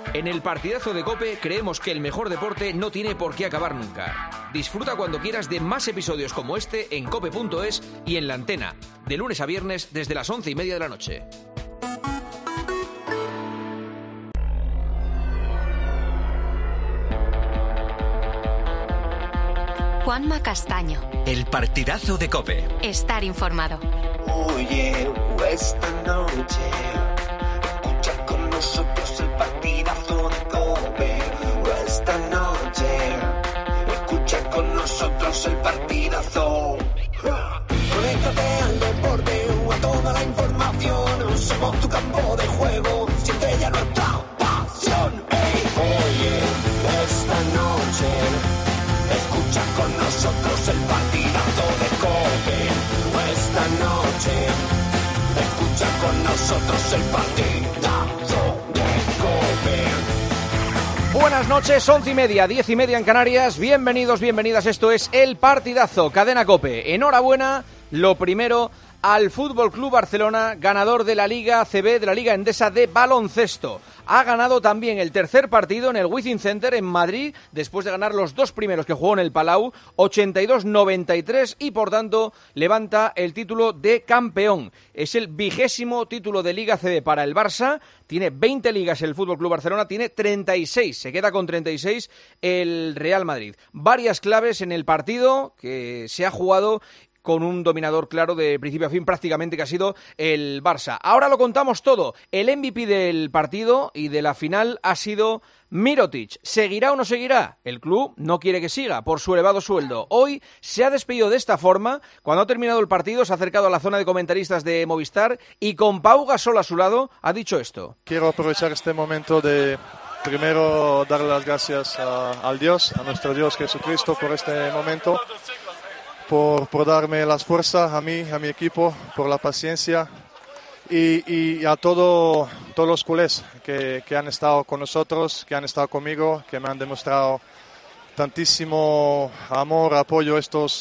En el partidazo de COPE creemos que el mejor deporte no tiene por qué acabar nunca. Disfruta cuando quieras de más episodios como este en cope.es y en La Antena, de lunes a viernes desde las 11:30 de la noche. Juanma Castaño. El partidazo de COPE. Estar informado. Oye, esta noche escucha con nosotros el partidazo de COPE. Esta noche escucha con nosotros el partidazo. Conéctate al deporte o a toda la información. Somos tu campo de juego, siente ya nuestra pasión. Hey, oye, esta noche escucha con nosotros el partidazo de COPE. Esta noche escucha con nosotros el partidazo de COPE. Buenas noches, 11:30, 10:30 en Canarias. Bienvenidos, bienvenidas. Esto es El Partidazo, Cadena COPE. Enhorabuena, lo primero, al Fútbol Club Barcelona, ganador de la Liga ACB, de la Liga Endesa de baloncesto. Ha ganado también el tercer partido en el Wizzing Center en Madrid, después de ganar los dos primeros que jugó en el Palau, 82-93, y por tanto levanta el título de campeón. Es el 20º título de Liga ACB para el Barça. Tiene 20 ligas el Fútbol Club Barcelona, tiene 36, se queda con 36 el Real Madrid. Varias claves en el partido que se ha jugado con un dominador claro de principio a fin prácticamente, que ha sido el Barça. Ahora lo contamos todo. El MVP del partido y de la final ha sido Mirotic. ¿Seguirá o no seguirá? El club no quiere que siga por su elevado sueldo. Hoy se ha despedido de esta forma. Cuando ha terminado el partido se ha acercado a la zona de comentaristas de Movistar y con Pau Gasol a su lado ha dicho esto. Quiero aprovechar este momento de primero darle las gracias al Dios, a nuestro Dios Jesucristo, por este momento. Por darme las fuerzas a mí, a mi equipo, por la paciencia y a todos los culés que han estado con nosotros, que han estado conmigo, que me han demostrado tantísimo amor, apoyo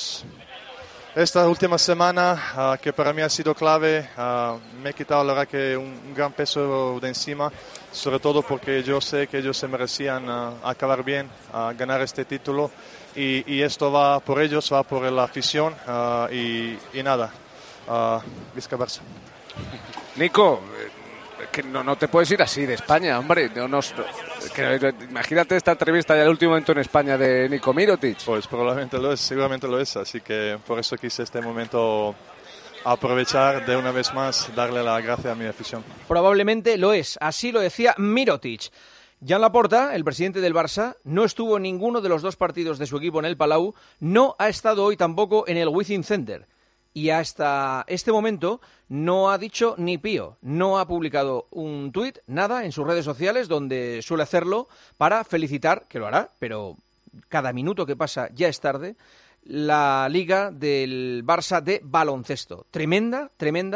esta última semana, que para mí ha sido clave. Me he quitado la verdad que un gran peso de encima, sobre todo porque yo sé que ellos se merecían acabar bien, ganar este título. Y esto va por ellos, va por la afición y nada, Vizca Barça. Nico, que no te puedes ir así de España, hombre. Imagínate esta entrevista ya el último momento en España de Nico Mirotic. Pues probablemente lo es, seguramente lo es, así que por eso quise este momento aprovechar de una vez más, darle la gracia a mi afición. Probablemente lo es, así lo decía Mirotic. Joan Laporta, el presidente del Barça, no estuvo en ninguno de los dos partidos de su equipo en el Palau, no ha estado hoy tampoco en el Wizzing Center y hasta este momento no ha dicho ni pío, no ha publicado un tuit, nada en sus redes sociales donde suele hacerlo para felicitar, que lo hará, pero cada minuto que pasa ya es tarde, la Liga del Barça de baloncesto. Tremenda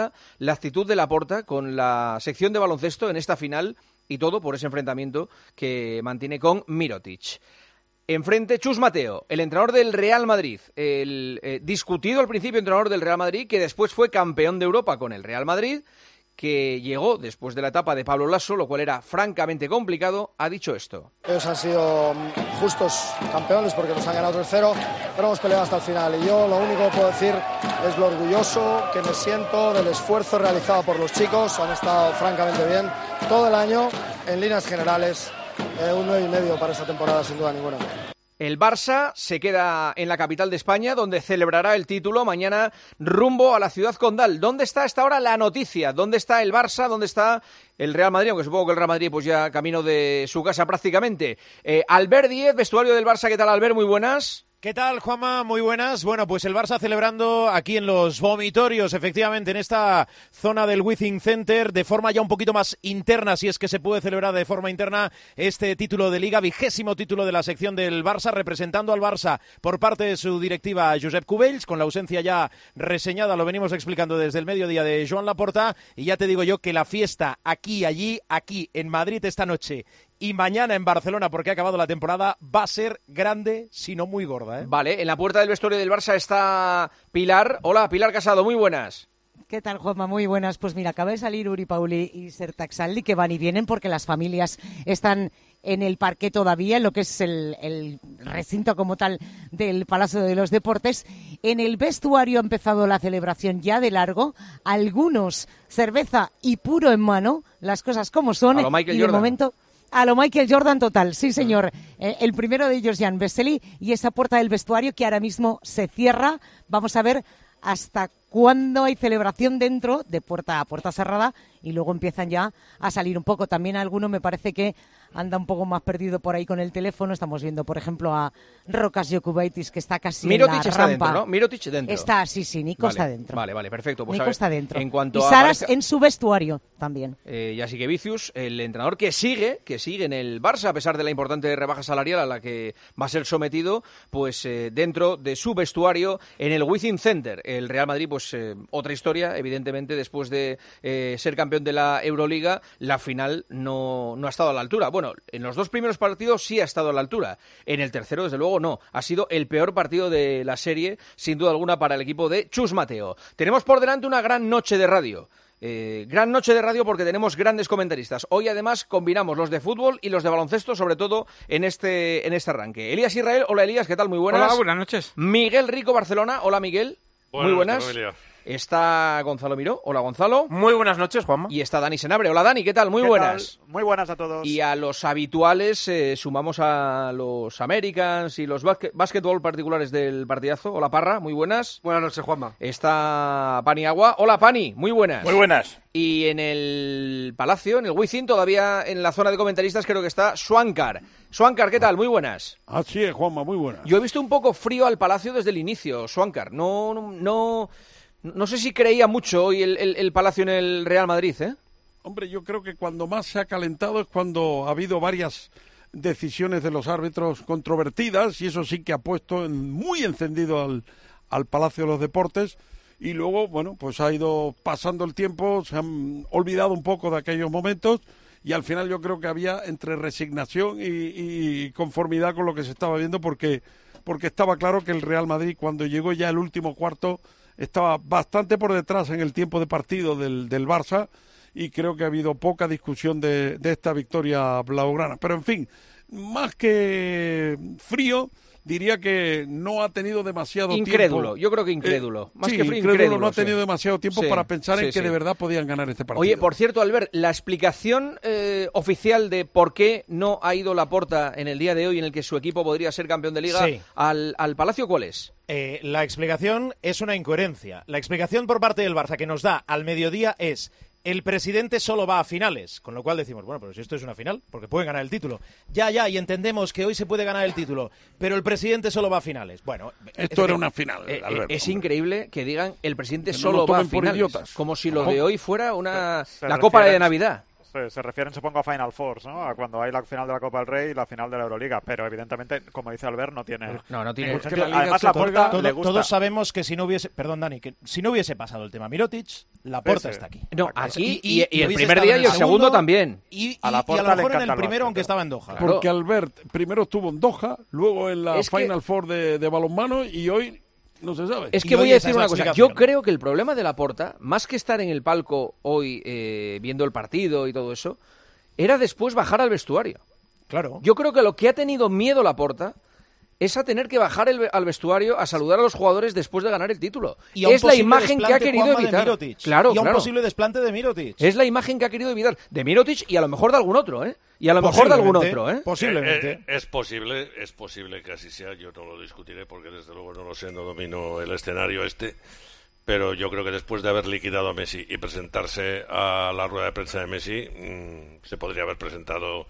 la actitud de Laporta con la sección de baloncesto en esta final. Y todo por ese enfrentamiento que mantiene con Mirotic. Enfrente, Chus Mateo, el entrenador del Real Madrid, el discutido al principio entrenador del Real Madrid, que después fue campeón de Europa con el Real Madrid, que llegó después de la etapa de Pablo Lasso, lo cual era francamente complicado, ha dicho esto. Ellos han sido justos campeones porque nos han ganado 3-0, pero hemos peleado hasta el final. Y yo lo único que puedo decir es lo orgulloso que me siento del esfuerzo realizado por los chicos. Han estado francamente bien todo el año, en líneas generales, un 9,5 para esta temporada, sin duda ninguna. El Barça se queda en la capital de España, donde celebrará el título mañana rumbo a la ciudad condal. ¿Dónde está a esta hora la noticia? ¿Dónde está el Barça? ¿Dónde está el Real Madrid? Aunque supongo que el Real Madrid pues ya camino de su casa prácticamente. Albert Díez, vestuario del Barça. ¿Qué tal, Albert? Muy buenas. ¿Qué tal, Juanma? Muy buenas. Bueno, pues el Barça celebrando aquí en los vomitorios, efectivamente, en esta zona del Wizzing Center, de forma ya un poquito más interna, si es que se puede celebrar de forma interna este título de Liga, 20º título de la sección del Barça, representando al Barça por parte de su directiva Josep Cubells, con la ausencia ya reseñada, lo venimos explicando desde el mediodía, de Joan Laporta, y ya te digo yo que la fiesta aquí, allí, aquí en Madrid esta noche y mañana en Barcelona, porque ha acabado la temporada, va a ser grande, si no muy gorda, ¿eh? Vale, en la puerta del vestuario del Barça está Pilar. Hola, Pilar Casado, muy buenas. ¿Qué tal, Juanma? Muy buenas. Pues mira, acaba de salir Uri Pauli y Sertaxaldi, que van y vienen porque las familias están en el parque todavía, en lo que es el recinto como tal del Palacio de los Deportes. En el vestuario ha empezado la celebración ya de largo. Algunos cerveza y puro en mano, las cosas como son. A lo Michael y de Jordan. momento... A lo Michael Jordan total, sí señor. El primero de ellos, Jan Vesely, y esa puerta del vestuario que ahora mismo se cierra. Vamos a ver hasta cuándo hay celebración dentro, de puerta a puerta cerrada, y luego empiezan ya a salir un poco. También alguno me parece que anda un poco más perdido por ahí con el teléfono. Estamos viendo, por ejemplo, a Rokas Jokubaitis, que está casi Mirotic en la está rampa. dentro, ¿no? Mirotic dentro. Está, sí, Nico está dentro. Vale, perfecto. Pues Nico está dentro. En cuanto y a Saras Maresca, en su vestuario también. Jasique Vicius, el entrenador que sigue en el Barça, a pesar de la importante rebaja salarial a la que va a ser sometido, pues dentro de su vestuario en el Within Center. El Real Madrid, pues otra historia, evidentemente, después de ser campeón de la Euroliga, la final no ha estado a la altura. Bueno, en los dos primeros partidos sí ha estado a la altura. En el tercero, desde luego, no. Ha sido el peor partido de la serie, sin duda alguna, para el equipo de Chus Mateo. Tenemos por delante una gran noche de radio. Gran noche de radio porque tenemos grandes comentaristas. Hoy además combinamos los de fútbol y los de baloncesto, sobre todo en este arranque. Elías Israel, hola Elías, ¿qué tal? Muy buenas. Hola, buenas noches. Miguel Rico, Barcelona, hola Miguel. Muy buenas. Familia. Está Gonzalo Miró, hola Gonzalo. Muy buenas noches, Juanma. Y está Dani Senabre, hola Dani, ¿qué tal? Muy buenas. Muy buenas a todos. Y a los habituales sumamos a los Americans y los básquetbol particulares del partidazo. Hola Parra, muy buenas. Buenas noches, Juanma. Está Pani Agua, hola Pani, muy buenas. Muy buenas. Y en el Palacio, en el Wizzing, todavía en la zona de comentaristas creo que está Swankar. Swankar, ¿qué tal? Muy buenas. Así es, Juanma, muy buenas. Yo he visto un poco frío al Palacio desde el inicio, Swankar. No sé si creía mucho hoy el Palacio en el Real Madrid, ¿eh? Hombre, yo creo que cuando más se ha calentado es cuando ha habido varias decisiones de los árbitros controvertidas, y eso sí que ha puesto muy encendido al Palacio de los Deportes. Y luego, bueno, pues ha ido pasando el tiempo, se han olvidado un poco de aquellos momentos, y al final yo creo que había entre resignación y conformidad con lo que se estaba viendo, porque estaba claro que el Real Madrid, cuando llegó ya el último cuarto, estaba bastante por detrás en el tiempo de partido del Barça, y creo que ha habido poca discusión de esta victoria blaugrana. Pero en fin, más que frío, diría que no ha tenido demasiado tiempo. Incrédulo, yo creo que incrédulo. Más sí, que frío, incrédulo, no ha tenido demasiado tiempo para pensar en que sí. de verdad podían ganar este partido. Oye, por cierto, Albert, la explicación oficial de por qué no ha ido Laporta en el día de hoy en el que su equipo podría ser campeón de Liga al Palacio, ¿cuál es? La explicación es una incoherencia. La explicación por parte del Barça que nos da al mediodía es: el presidente solo va a finales, con lo cual decimos, bueno, pero si esto es una final, porque pueden ganar el título. Ya, y entendemos que hoy se puede ganar el título, pero el presidente solo va a finales. Bueno, esto era una final, Alberto, es increíble que digan el presidente que solo no va a tomen por finales, idiotas. como si lo de hoy fuera la refieren- Copa de Navidad. Se refieren, supongo, a Final Fours, ¿no? A cuando hay la final de la Copa del Rey y la final de la Euroliga. Pero, evidentemente, como dice Albert, no tiene ningún sentido. que la Liga Además, se Laporta toca- le gusta. Todos sabemos que si no hubiese... Perdón, Dani, que si no hubiese pasado el tema Mirotic, Laporta está aquí. No, aquí y el hubiese primer estado día en y el segundo también. Y A a Laporta lo le mejor en encanta el el primero, básquet. aunque estaba en Doha. Claro. Porque Albert primero estuvo en Doha, luego en la Es que- Final Four de balonmano, y hoy no se sabe. Es Y que voy hoy a esa decir es la una cosa. explicación. Yo creo que el problema de Laporta, más que estar en el palco hoy viendo el partido y todo eso, era después bajar al vestuario. Claro. Yo creo que lo que ha tenido miedo Laporta es a tener que bajar al vestuario a saludar a los jugadores después de ganar el título. Y a un Es la posible imagen que ha desplante, querido Juanma, de evitar. Mirotic. Claro, y a un claro. posible desplante de Mirotic. Es la imagen que ha querido evitar de Mirotic y a lo mejor de algún otro, ¿eh? Y a lo mejor de algún otro, ¿eh? Posiblemente. Es posible que así sea, yo no lo discutiré porque desde luego no lo sé, no domino el escenario este, pero yo creo que después de haber liquidado a Messi y presentarse a la rueda de prensa de Messi, se podría haber presentado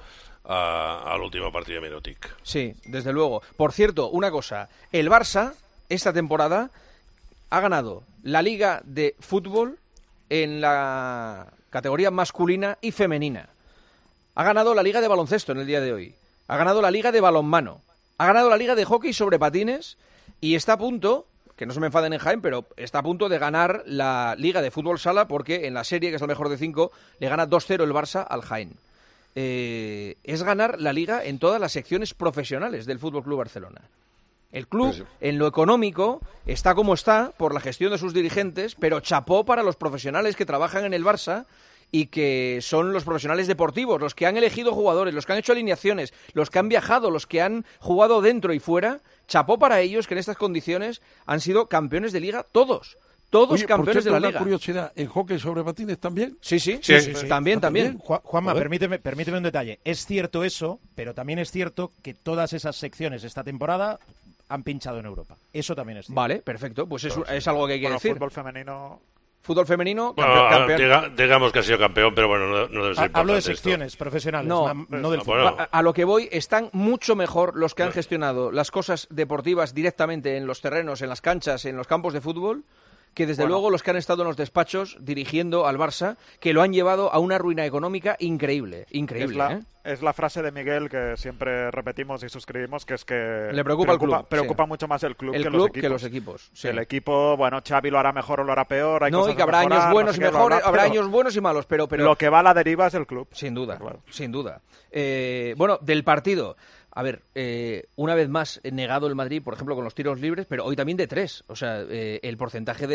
al último partido de Mirotic. Sí, desde luego. Por cierto, una cosa, el Barça esta temporada ha ganado la Liga de Fútbol en la categoría masculina y femenina. Ha ganado la Liga de Baloncesto en el día de hoy. Ha ganado la Liga de Balonmano. Ha ganado la Liga de Hockey sobre patines y está a punto, que no se me enfaden en Jaén, pero está a punto de ganar la Liga de Fútbol Sala porque en la serie, que es el mejor de 5, le gana 2-0 el Barça al Jaén. Es ganar la Liga en todas las secciones profesionales del Fútbol Club Barcelona. El club, Pues, en lo económico, está como está por la gestión de sus dirigentes, pero chapó para los profesionales que trabajan en el Barça y que son los profesionales deportivos, los que han elegido jugadores, los que han hecho alineaciones, los que han viajado, los que han jugado dentro y fuera. Chapó para ellos que en estas condiciones han sido campeones de liga todos. Todos Oye, campeones por cierto, de la una liga. curiosidad, ¿en hockey sobre patines también? Sí, también. Juanma, permíteme un detalle. Es cierto eso, pero también es cierto que todas esas secciones esta temporada han pinchado en Europa. Eso también es cierto. Vale, perfecto. Pues es algo que hay que decir. Fútbol femenino... Campeón. Digamos que ha sido campeón, pero bueno, no debe ser Hablo de importante secciones esto. profesionales, No del fútbol. Bueno. A lo que voy, están mucho mejor los que han gestionado las cosas deportivas directamente en los terrenos, en las canchas, en los campos de fútbol, que desde luego los que han estado en los despachos dirigiendo al Barça, que lo han llevado a una ruina económica increíble. Es la frase de Miguel que siempre repetimos y suscribimos, que es que le preocupa al club. Preocupa mucho más el club, que los equipos. Sí. El equipo, bueno, Xavi lo hará mejor o lo hará peor. Hay no, cosas y que habrá mejorar, años buenos y mejores, habrá pero años buenos y malos, pero lo que va a la deriva es el club. Sin duda, claro. Sin duda. Bueno, del partido. A ver, una vez más negado el Madrid, por ejemplo, con los tiros libres, pero hoy también de 3. O sea, el porcentaje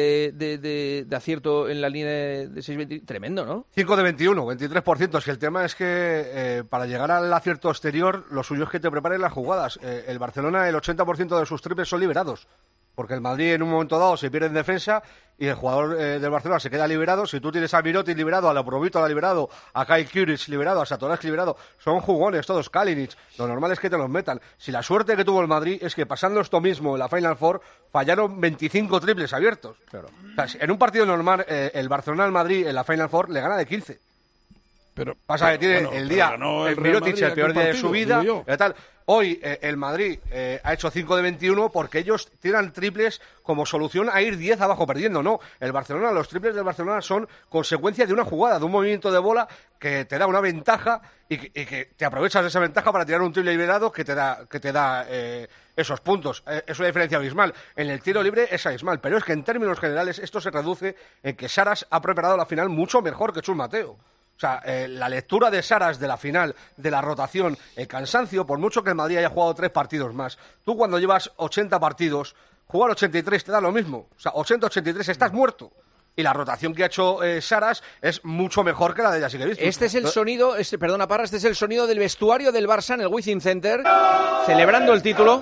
de acierto en la línea de 6-20, tremendo, ¿no? 5 de 21, 23%. Si el tema es que para llegar al acierto exterior, lo suyo es que te preparen las jugadas. El Barcelona, el 80% de sus triples son liberados. Porque el Madrid en un momento dado se pierde en defensa y el jugador del Barcelona se queda liberado. Si tú tienes a Mirotic liberado, a Laprovito liberado, a Kyle Kuric liberado, a Satoransky liberado, son jugones todos, Kalinic. Lo normal es que te los metan. Si la suerte que tuvo el Madrid es que pasando esto mismo en la Final Four, fallaron 25 triples abiertos. Claro. O sea, en un partido normal, el Barcelona al Madrid en la Final Four le gana de 15. Pero pasa que tiene el día, el Mirotic, el peor día de su vida, tal. Hoy el Madrid ha hecho 5 de 21 porque ellos tiran triples como solución a ir 10 abajo perdiendo. No, el Barcelona, los triples del Barcelona son consecuencia de una jugada, de un movimiento de bola que te da una ventaja y que te aprovechas de esa ventaja para tirar un triple liberado que te da esos puntos. Es una diferencia abismal. En el tiro libre es abismal, pero es que en términos generales esto se reduce en que Saras ha preparado la final mucho mejor que Chus Mateo. O sea, la lectura de Saras de la final, de la rotación, el cansancio, por mucho que el Madrid haya jugado 3 partidos más. Tú cuando llevas 80 partidos, jugar 83 te da lo mismo. O sea, 80-83 estás muerto. Y la rotación que ha hecho Saras es mucho mejor que la de Jasikevičius. Este es el sonido, perdona Parra, este es el sonido del vestuario del Barça en el Wizzing Center, celebrando el título.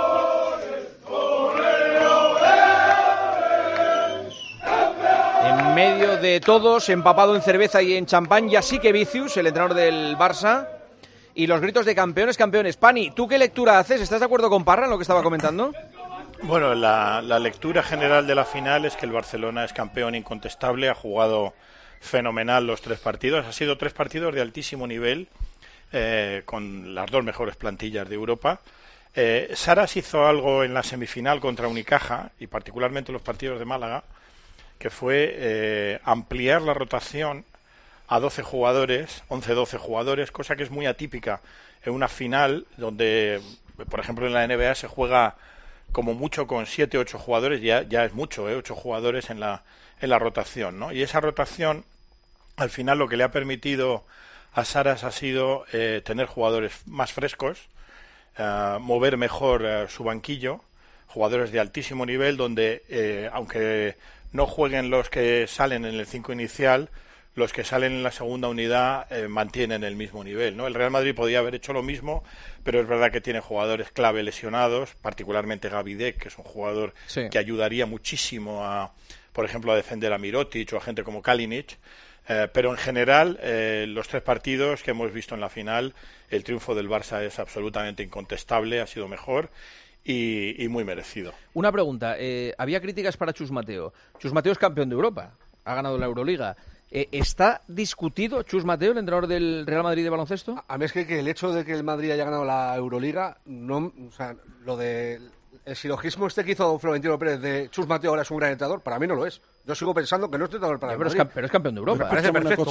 En medio de todos, empapado en cerveza y en champán, Jasikevičius, el entrenador del Barça, y los gritos de campeones, campeones. Pani, ¿tú qué lectura haces? ¿Estás de acuerdo con Parra en lo que estaba comentando? Bueno, la lectura general de la final es que el Barcelona es campeón incontestable, ha jugado fenomenal los 3 partidos, ha sido 3 partidos de altísimo nivel, con las 2 mejores plantillas de Europa. Saras hizo algo en la semifinal contra Unicaja, y particularmente los partidos de Málaga, que fue ampliar la rotación a 12 jugadores, 11-12 jugadores, cosa que es muy atípica en una final donde, por ejemplo, en la NBA se juega como mucho con 7-8 jugadores, ya es mucho, 8 jugadores en la rotación, ¿no? Y esa rotación, al final, lo que le ha permitido a Saras ha sido tener jugadores más frescos, mover mejor su banquillo, jugadores de altísimo nivel, donde, aunque no jueguen los que salen en el 5 inicial, los que salen en la segunda unidad mantienen el mismo nivel, ¿no? El Real Madrid podía haber hecho lo mismo, pero es verdad que tiene jugadores clave lesionados, particularmente Gavi Deck, que es un jugador que ayudaría muchísimo por ejemplo, a defender a Mirotic o a gente como Kalinic. Pero en general, los 3 partidos que hemos visto en la final, el triunfo del Barça es absolutamente incontestable, ha sido mejor y muy merecido. Una pregunta, había críticas para Chus Mateo. Chus Mateo es campeón de Europa, ha ganado la Euroliga. ¿Está discutido Chus Mateo, el entrenador del Real Madrid de baloncesto? A mí es que el hecho de que el Madrid haya ganado la Euroliga, no, o sea, lo de el silogismo que hizo Florentino Pérez de Chus Mateo ahora es un gran entrenador, para mí no lo es. Yo sigo pensando que no es entrenador para el Madrid. Pero es campeón de Europa. Me parece perfecto,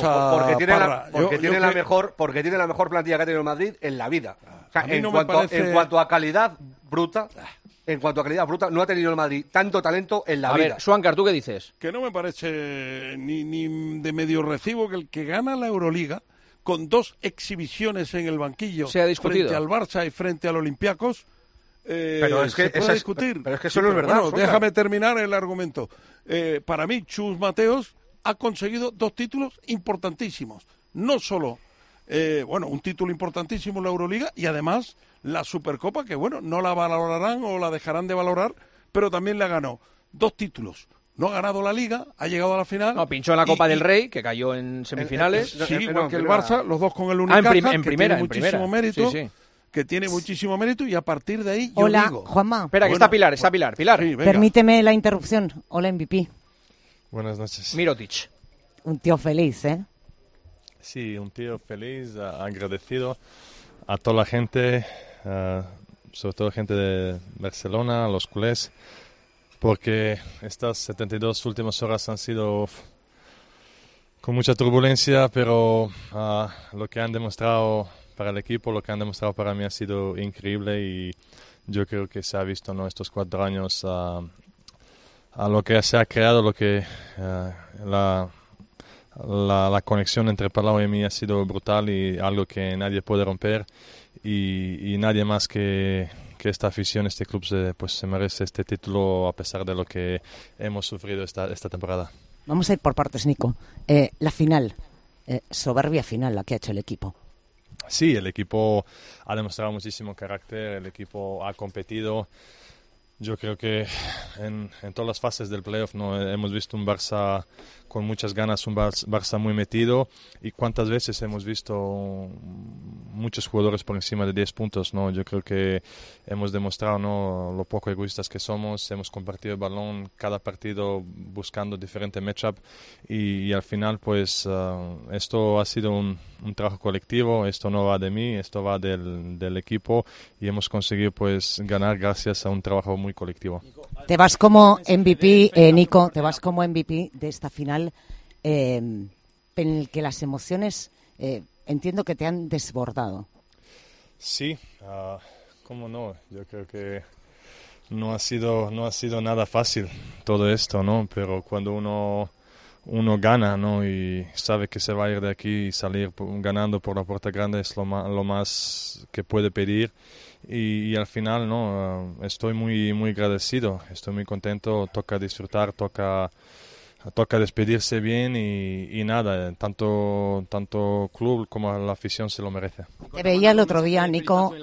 porque tiene la mejor plantilla que ha tenido el Madrid en la vida. O sea, en cuanto a calidad bruta, no ha tenido el Madrid tanto talento en la vida. A ver, Suancar, ¿tú qué dices? Que no me parece ni de medio recibo que el que gana la Euroliga, con 2 exhibiciones en el banquillo, se ha discutido frente al Barça y frente al Olympiacos, Pero es que se puede discutir. Pero es que eso no es verdad. Bueno, déjame terminar el argumento. Para mí, Chus Mateos ha conseguido 2 títulos importantísimos. No solo, un título importantísimo en la Euroliga y además la Supercopa, que no la valorarán o la dejarán de valorar, pero también la ganó. 2 títulos. No ha ganado la Liga, ha llegado a la final. No, pinchó en la Copa del Rey, que cayó en semifinales. Sí, igual que el Barça, los 2 con el Unicaja, en primera, que tiene muchísimo mérito. Sí. Que tiene muchísimo mérito y a partir de ahí yo Hola, digo... Juanma. Espera, que está Pilar. Pilar. Sí, permíteme la interrupción. Hola, MVP. Buenas noches. Mirotic. Un tío feliz, ¿eh? Sí, un tío feliz, agradecido a toda la gente, sobre todo gente de Barcelona, los culés, porque estas 72 últimas horas han sido con mucha turbulencia, pero lo que han demostrado para el equipo, lo que han demostrado para mí ha sido increíble y yo creo que se ha visto en estos 4 años a lo que se ha creado, lo que la conexión entre Palau y mí ha sido brutal y algo que nadie puede romper y nadie más que esta afición, este club se merece este título a pesar de lo que hemos sufrido esta temporada. Vamos a ir por partes, Nico. La final, soberbia final la que ha hecho el equipo. Sí, el equipo ha demostrado muchísimo carácter, el equipo ha competido. Yo creo que en todas las fases del playoff hemos visto un Barça con muchas ganas, un Barça muy metido y cuántas veces hemos visto muchos jugadores por encima de 10 puntos, ¿no? Yo creo que hemos demostrado, ¿no?, lo poco egoístas que somos, hemos compartido el balón cada partido buscando diferente matchup y al final pues esto ha sido un trabajo colectivo, esto no va de mí, esto va del equipo y hemos conseguido pues ganar gracias a un trabajo muy colectivo. Te vas como MVP, Nico, te vas como MVP de esta final en el que las emociones entiendo que te han desbordado. Sí, cómo no, yo creo que no ha sido nada fácil todo esto, ¿no? Pero cuando uno gana, ¿no?, y sabe que se va a ir de aquí y salir ganando por la puerta grande es lo más que puede pedir y al final, ¿no?, estoy muy agradecido, estoy muy contento, toca disfrutar, toca despedirse bien y nada, tanto club como la afición se lo merece. Te veía el otro día, Nico,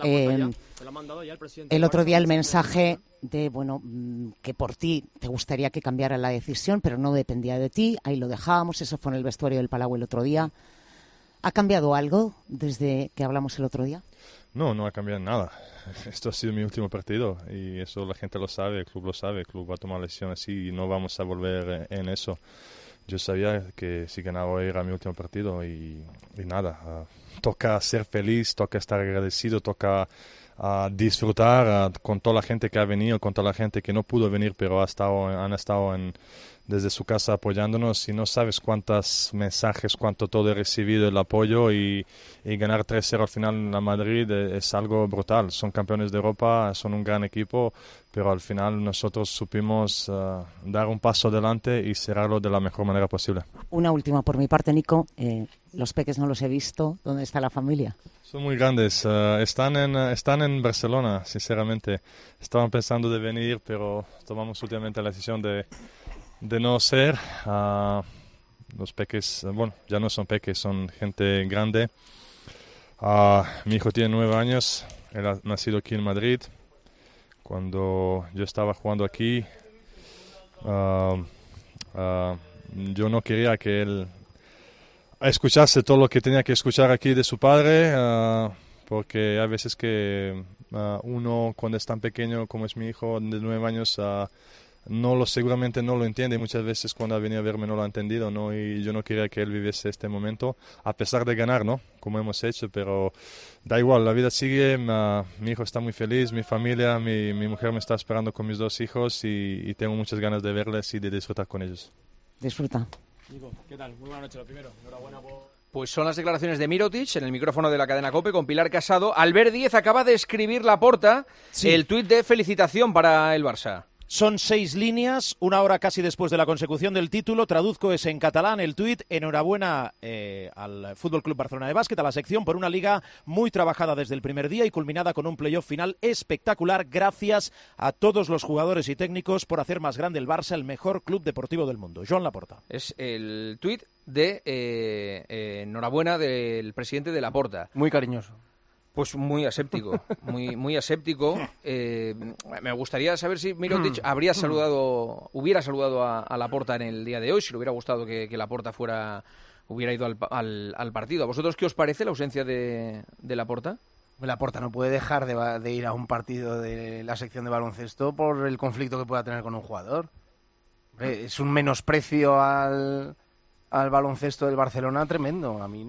el otro día el mensaje de, que por ti te gustaría que cambiara la decisión, pero no dependía de ti, ahí lo dejábamos, eso fue en el vestuario del Palau el otro día. ¿Ha cambiado algo desde que hablamos el otro día? No ha cambiado nada. Esto ha sido mi último partido y eso la gente lo sabe, el club va a tomar la decisión así y no vamos a volver en eso. Yo sabía que si ganaba era mi último partido y nada, toca ser feliz, toca estar agradecido, toca disfrutar con toda la gente que ha venido, con toda la gente que no pudo venir pero han estado desde su casa apoyándonos y no sabes cuántos mensajes, cuánto todo he recibido el apoyo y ganar 3-0 al final en la Madrid es algo brutal. Son campeones de Europa, son un gran equipo, pero al final nosotros supimos dar un paso adelante y cerrarlo de la mejor manera posible. Una última por mi parte, Nico. Los peques no los he visto. ¿Dónde está la familia? Son muy grandes. Están en Barcelona, sinceramente. Estaban pensando de venir, pero tomamos últimamente la decisión de no ser. Los peques, ya no son peques, son gente grande. Mi hijo tiene 9 años, él ha nacido aquí en Madrid. Cuando yo estaba jugando aquí, yo no quería que él escuchase todo lo que tenía que escuchar aquí de su padre, porque hay veces que uno cuando es tan pequeño como es mi hijo de 9 años, seguramente no lo entiende, muchas veces cuando ha venido a verme no lo ha entendido, ¿no? Y yo no quería que él viviese este momento, a pesar de ganar, ¿no?, como hemos hecho, pero da igual, la vida sigue, mi hijo está muy feliz, mi familia, mi mujer me está esperando con mis 2 hijos y tengo muchas ganas de verles y de disfrutar con ellos. Disfruta. Nico, ¿qué tal? Muy buena noche, lo primero. Enhorabuena por... Pues son las declaraciones de Mirotic en el micrófono de la cadena COPE con Pilar Casado. Albert Díez acaba de escribir Laporta el tuit de felicitación para el Barça. Son 6 líneas, 1 hora casi después de la consecución del título. Traduzco es en catalán el tuit. Enhorabuena al Fútbol Club Barcelona de Básquet, a la sección, por una liga muy trabajada desde el primer día y culminada con un playoff final espectacular. Gracias a todos los jugadores y técnicos por hacer más grande el Barça, el mejor club deportivo del mundo. Joan Laporta. Es el tuit de enhorabuena del presidente de Laporta. Muy cariñoso. Pues muy aséptico, muy aséptico. Me gustaría saber si Mirotic hubiera saludado a Laporta en el día de hoy, si le hubiera gustado que Laporta hubiera ido al partido. ¿A vosotros qué os parece la ausencia de Laporta? Laporta no puede dejar de ir a un partido de la sección de baloncesto por el conflicto que pueda tener con un jugador. Es un menosprecio al baloncesto del Barcelona tremendo. A mí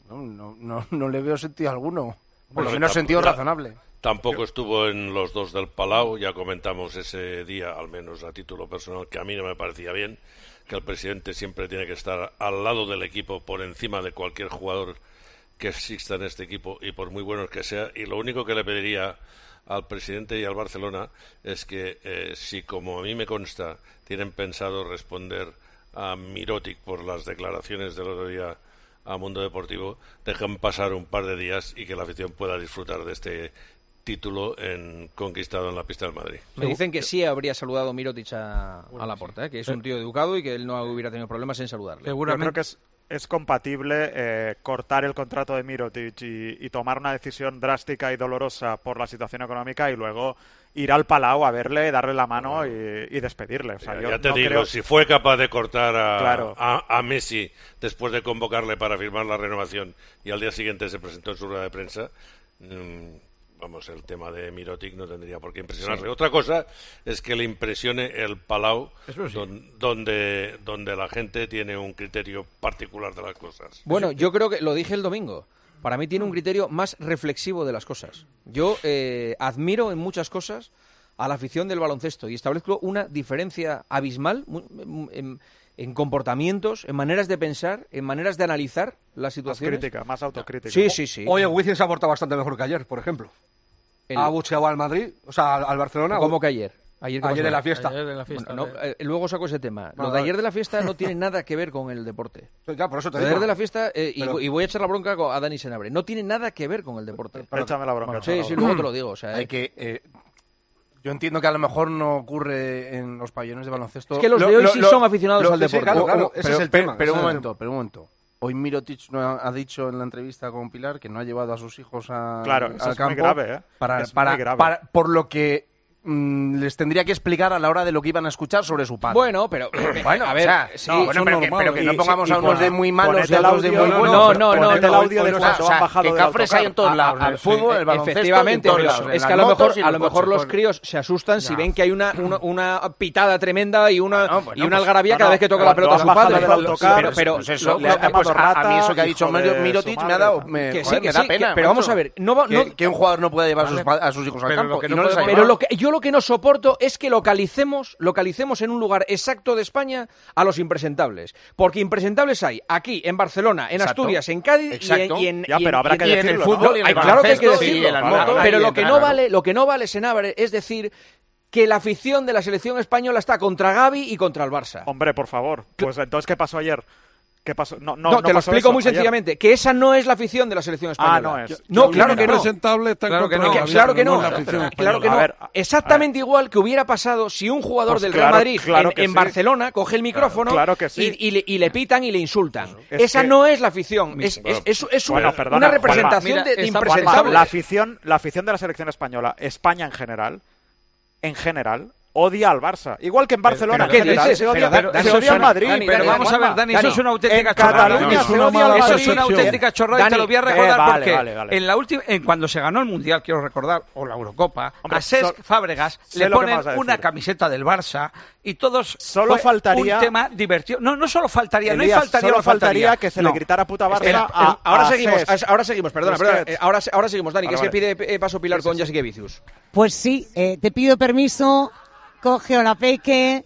no le veo sentido alguno. Por lo menos sentido razonable. Tampoco estuvo en los dos del Palau, ya comentamos ese día, al menos a título personal, que a mí no me parecía bien, que el presidente siempre tiene que estar al lado del equipo, por encima de cualquier jugador que exista en este equipo, y por muy bueno que sea. Y lo único que le pediría al presidente y al Barcelona es que, si como a mí me consta, tienen pensado responder a Mirotic por las declaraciones del otro día a Mundo Deportivo, dejan pasar un par de días y que la afición pueda disfrutar de este título conquistado en la pista del Madrid. Me dicen que sí habría saludado Mirotic a Laporta, que es un tío educado y que él no hubiera tenido problemas en saludarle. Seguramente. Yo creo que es compatible cortar el contrato de Mirotic y tomar una decisión drástica y dolorosa por la situación económica y luego ir al Palau a verle, darle la mano y despedirle. O sea, ya te digo, si fue capaz de cortar a Messi después de convocarle para firmar la renovación y al día siguiente se presentó en su rueda de prensa, vamos, el tema de Mirotic no tendría por qué impresionarle. Sí. Otra cosa es que le impresione el Palau, sí, donde la gente tiene un criterio particular de las cosas. Bueno, yo creo que lo dije el domingo. Para mí tiene un criterio más reflexivo de las cosas. Yo admiro en muchas cosas a la afición del baloncesto y establezco una diferencia abismal en comportamientos, en maneras de pensar, en maneras de analizar las situaciones. Más autocrítica. Sí. Hoy el Wizzing se ha portado bastante mejor que ayer, por ejemplo. Ha abucheado al Madrid, o sea, al Barcelona. ¿Cómo que ayer? Ayer en la fiesta. Luego saco ese tema. Lo de ayer de la fiesta no tiene nada que ver con el deporte. Ya, por eso te digo. Lo de ayer de la fiesta, y voy a echar la bronca a Dani Senabre, no tiene nada que ver con el deporte. Pero échame la bronca. Sí, luego te lo digo. O sea, hay que... Yo entiendo que a lo mejor no ocurre en los pabellones de baloncesto. Es que los de hoy sí son aficionados al deporte. Claro, ese es el tema. Pero un momento. Hoy Mirotic no ha dicho en la entrevista con Pilar que no ha llevado a sus hijos al campo. Muy grave, por lo que les tendría que explicar a la hora de lo que iban a escuchar sobre su padre. Bueno, pero a ver, pero que no pongamos a unos de muy malos y a otros de muy buenos. No, el audio de cuando han bajado que cafres hay en todos lados, el fútbol, el baloncesto. Efectivamente, es que a lo mejor los críos se asustan si ven que hay una pitada tremenda y una algarabía cada vez que toca la pelota a su padre. Pero a mí eso que ha dicho Mirotic me da pena. Pero vamos a ver, que un jugador no pueda llevar a sus hijos al campo. Pero yo lo que no soporto es que localicemos en un lugar exacto de España a los impresentables. Porque impresentables hay aquí, en Barcelona, en Asturias, en Cádiz y en el fútbol. Claro que hay que decirlo. Pero lo que no vale, Senabre, es decir que la afición de la selección española está contra Gavi y contra el Barça. Hombre, por favor. Pues entonces, ¿qué pasó ayer? ¿Qué pasó? No, te lo explico muy sencillamente. Que esa no es la afición de la selección española. No es. No, claro que no. Claro que no. Exactamente igual que hubiera pasado si un jugador del Real Madrid en Barcelona coge el micrófono y le pitan y le insultan. Esa no es la afición. Es una representación de impresentables. La afición de la selección española, España en general, odia al Barça. Igual que en Barcelona. ¿Qué dices? Se odia al Madrid. Pero vamos a ver, Dani, eso es una auténtica chorrada. Eso es una auténtica chorrada y te lo voy a recordar porque cuando se ganó el Mundial, quiero recordar, o la Eurocopa, a Cesc Fábregas le ponen una camiseta del Barça y todos solo faltaría un tema divertido. No solo faltaría, solo faltaría que se le gritara puta Barça. Ahora seguimos, perdona. Ahora seguimos, Dani, que es que pide paso Pilar con Jessica Vicius. Pues sí, te pido permiso. Coge la peque.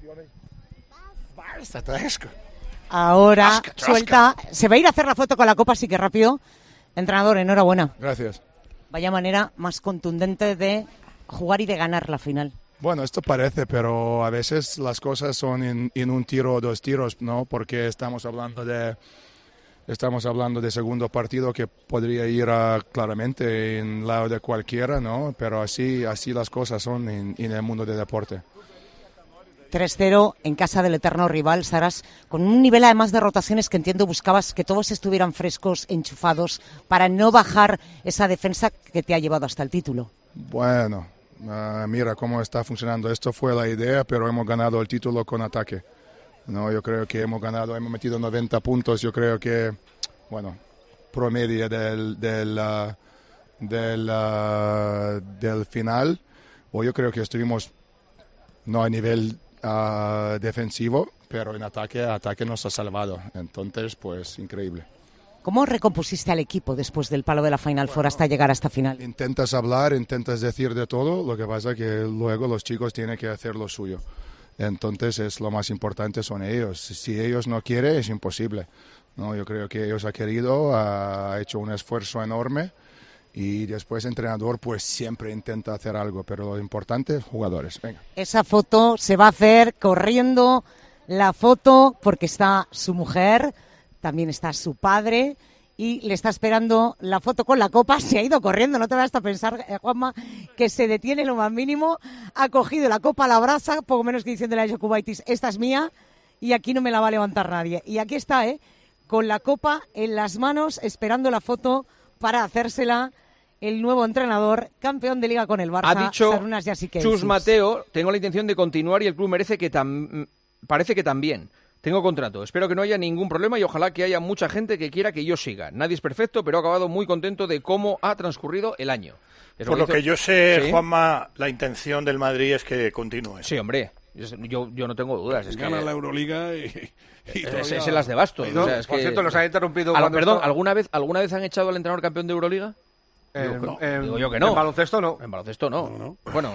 Ahora suelta. Se va a ir a hacer la foto con la copa, así que rápido. Entrenador, enhorabuena. Gracias. Vaya manera más contundente de jugar y de ganar la final. Bueno, esto parece, pero a veces las cosas son en un tiro o 2 tiros, ¿no? Porque estamos hablando de segundo partido que podría ir claramente en lado de cualquiera, ¿no? Pero así las cosas son en el mundo del deporte. 3-0 en casa del eterno rival, Saras, con un nivel además de rotaciones que entiendo buscabas que todos estuvieran frescos, enchufados, para no bajar esa defensa que te ha llevado hasta el título. Bueno, mira cómo está funcionando. Esto fue la idea, pero hemos ganado el título con ataque. No, yo creo que hemos metido 90 puntos. Yo creo que, bueno, promedio del final, o yo creo que estuvimos no a nivel defensivo, pero en ataque nos ha salvado. Entonces, pues, increíble. ¿Cómo recompusiste al equipo después del palo de la Final Four hasta llegar a esta final? Intentas hablar, intentas decir de todo, lo que pasa es que luego los chicos tienen que hacer lo suyo. Entonces es lo más importante son ellos. Si ellos no quieren, es imposible. No, yo creo que ellos han querido, ha hecho un esfuerzo enorme y después el entrenador pues siempre intenta hacer algo, pero lo importante es jugadores. Venga. Esa foto se va a hacer corriendo, la foto porque está su mujer, también está su padre y le está esperando la foto con la copa. Se ha ido corriendo, no te vayas a pensar, Juanma, que se detiene lo más mínimo. Ha cogido la copa a la brasa, poco menos que diciéndole a Jokubaitis, esta es mía y aquí no me la va a levantar nadie. Y aquí está, con la copa en las manos, esperando la foto para hacérsela el nuevo entrenador, campeón de Liga con el Barça. Ha dicho Sarunas Jasikevičius. Chus Mateo, tengo la intención de continuar y el club parece que también. Tengo contrato, espero que no haya ningún problema y ojalá que haya mucha gente que quiera que yo siga. Nadie es perfecto, pero he acabado muy contento de cómo ha transcurrido el año. Por lo que yo sé, ¿sí? Juanma, la intención del Madrid es que continúe. Sí, hombre, yo no tengo dudas. Es gana que la Euroliga y se las de bastos. No, o sea, es por que, cierto, nos han interrumpido. Perdón, ¿alguna vez han echado al entrenador campeón de Euroliga? Digo yo que no. En baloncesto no. En baloncesto no. Bueno...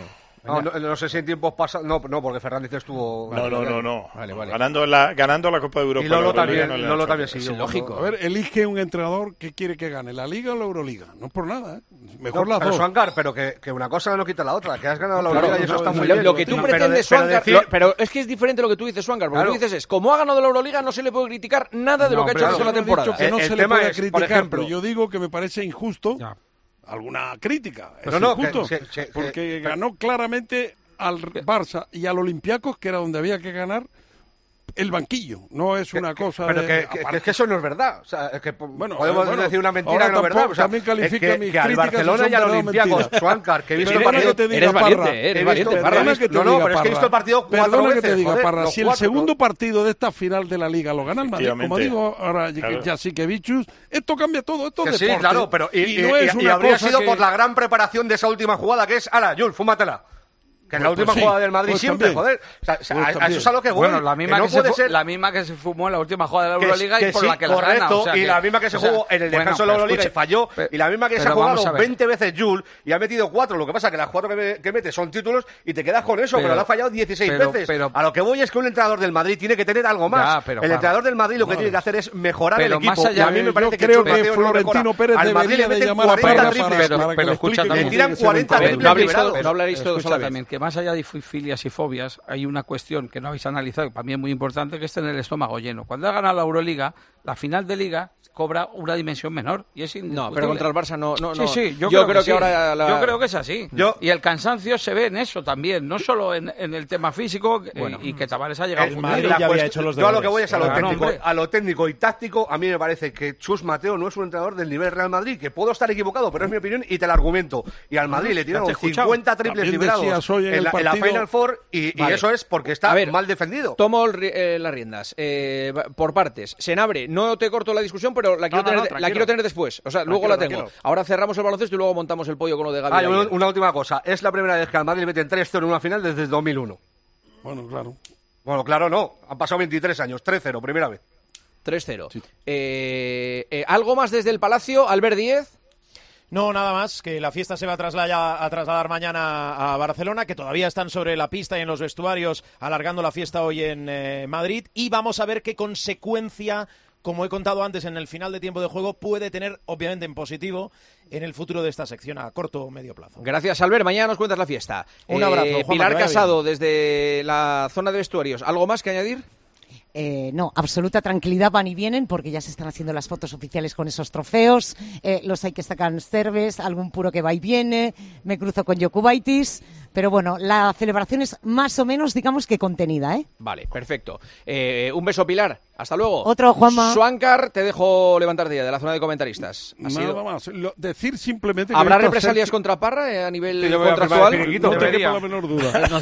No sé si en tiempos pasados... No, porque Fernández estuvo... No. Vale. Ganando la Copa de Europa. Y Lolo también sí. Es lógico. A ver, elige un entrenador que quiere que gane, ¿la Liga o la Euroliga? No por nada, Mejor las pero dos. Swankar, pero que una cosa no quita la otra, que has ganado la Euroliga y eso está muy bien. Lo que tú pretendes, Swankar... Pero es que es diferente lo que tú dices, Swankar, porque tú dices es, como ha ganado la Euroliga, no se le puede criticar nada de lo que ha hecho en la temporada. Que no se le puede criticar, pero yo digo que me parece injusto alguna crítica. Es injusto, porque ganó claramente al Barça y al Olympiacos, que era donde había que ganar, el banquillo. No es una cosa... Pero es que eso no es verdad. O sea, es que podemos decir una mentira que no es verdad. O sea, también califica mis que al Barcelona y al Olympiacos, Swankar, que he visto el partido... Eres valiente, Parra. No, pero es que he visto el partido 4 veces. Perdona que te diga, Parra, si el segundo partido de esta final de la Liga lo gana el Madrid, como digo ahora Jasikevičius, esto cambia todo, esto es deporte. Sí, claro, pero y habría sido por la gran preparación de esa última jugada que es, ala, Jul, fúmatela. Que es la última jugada del Madrid siempre, joder. O sea, a eso es a lo que voy. Bueno, la misma que se fumó en la última jugada de la Euroliga y por la que la gana. Correcto, y la misma que se jugó en el descanso de la Euroliga y falló, y la misma que se ha jugado 20 veces Jul y ha metido 4. Lo que pasa es que las 4 que mete son títulos y te quedas con eso, pero la ha fallado 16 veces. A lo que voy es que un entrenador del Madrid tiene que tener algo más. El entrenador del Madrid lo que tiene que hacer es mejorar el equipo. Y a mí me parece que Florentino Pérez debería de llamar a Parra para que le escucha le tiran 40 triples. No hablaréis todos a la vez. Que más allá de filias y fobias, hay una cuestión que no habéis analizado, que para mí es muy importante, que es tener el estómago lleno. Cuando ha ganado la Euroliga, la final de Liga cobra una dimensión menor y es indiscutible. No, pero contra el Barça no. Sí, yo creo que ahora yo creo que es así. Y el cansancio se ve en eso también, no solo en el tema físico, y que Tavares ha llegado Yo a lo que voy es a lo técnico y táctico. A mí me parece que Chus Mateo no es un entrenador del nivel Real Madrid, que puedo estar equivocado, pero es mi opinión y te la argumento. Y al Madrid le tiraron 50 triples liberados en la Final Four y eso es porque está mal defendido. Tomo las riendas por partes. Senabre, no te corto la discusión, pero la quiero tener después. O sea, luego la tengo. Ahora cerramos el baloncesto y luego montamos el pollo con lo de Gaby. Una última cosa. Es la primera vez que al Madrid le meten 3-0 en una final desde 2001. Bueno, claro. Bueno, claro, no. Han pasado 23 años. 3-0, primera vez. 3-0. Sí. ¿Algo más desde el Palacio, Albert Díez? No, nada más, que la fiesta se va a trasladar mañana a Barcelona, que todavía están sobre la pista y en los vestuarios alargando la fiesta hoy en Madrid, y vamos a ver qué consecuencia como he contado antes en el final de tiempo de juego, puede tener, obviamente, en positivo en el futuro de esta sección a corto o medio plazo. Gracias, Albert. Mañana nos cuentas la fiesta. Un abrazo, Juanma, Pilar que vaya Casado, bien. desde la zona de vestuarios. ¿Algo más que añadir? No, absoluta tranquilidad, van y vienen porque ya se están haciendo las fotos oficiales con esos trofeos, los hay que sacar cerves, algún puro que va y viene, me cruzo con Jokubaitis, pero bueno, la celebración es más o menos, digamos que contenida, ¿eh? Vale, perfecto. Un beso, Pilar. Hasta luego. Otro, Juanma. Suáncar, te dejo levantarte ya de la zona de comentaristas. Nada más. Decir simplemente... ¿Habrá que represalias contra Parra a nivel Sí, le voy a contractual? firmar el finiquito, no te quepa la menor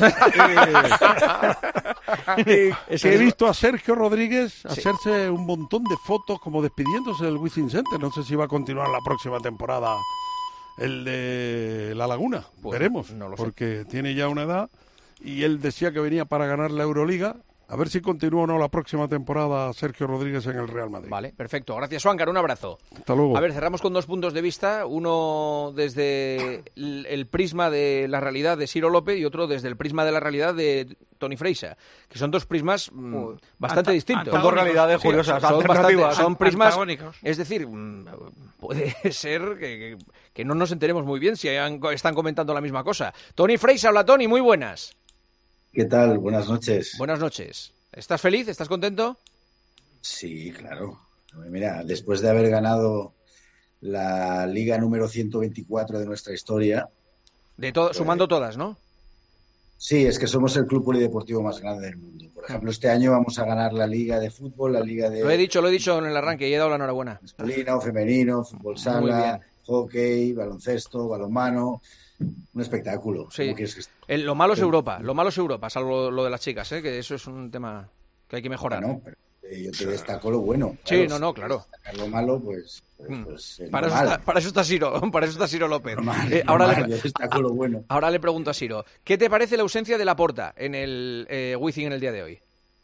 duda. Que he visto a Sergio Rodríguez hacerse un montón de fotos como despidiéndose del Wizzing Center. No sé si va a continuar la próxima temporada el de La Laguna. Pues veremos, no lo sé. porque tiene ya una edad y él decía que venía para ganar la Euroliga. A ver si continúa o no la próxima temporada Sergio Rodríguez en el Real Madrid. Vale, perfecto. Gracias, Suáncar. Un abrazo. Hasta luego. A ver, cerramos con 2 puntos de vista. Uno desde el prisma de la realidad de Ciro López y otro desde el prisma de la realidad de Tony Freixa, que son 2 prismas bastante distintos. Son 2 realidades curiosas, alternativas. Son prismas, antagónicos. es decir, puede ser que no nos enteremos muy bien si están comentando la misma cosa. Tony Freixa, hola Tony, muy buenas. ¿Qué tal? Buenas noches. Buenas noches. ¿Estás feliz? ¿Estás contento? Sí, claro. Mira, después de haber ganado la liga número 124 de nuestra historia... Sumando todas, ¿no? Sí, es que somos el club polideportivo más grande del mundo. Por ejemplo, este año vamos a ganar la liga de fútbol, la liga de... Lo he dicho en el arranque y he dado la enhorabuena. Masculino, femenino, fútbol sala, hockey, baloncesto, balonmano... Un espectáculo. Sí. Que... Lo malo es Europa, salvo lo de las chicas, que eso es un tema que hay que mejorar. Bueno, pero yo te destaco lo bueno. Sí, claro, claro. Destacar lo malo, pues para eso está Ciro López. Yo destaco lo bueno. Ahora le pregunto a Ciro, ¿qué te parece la ausencia de Laporta en el Wizzing en el día de hoy?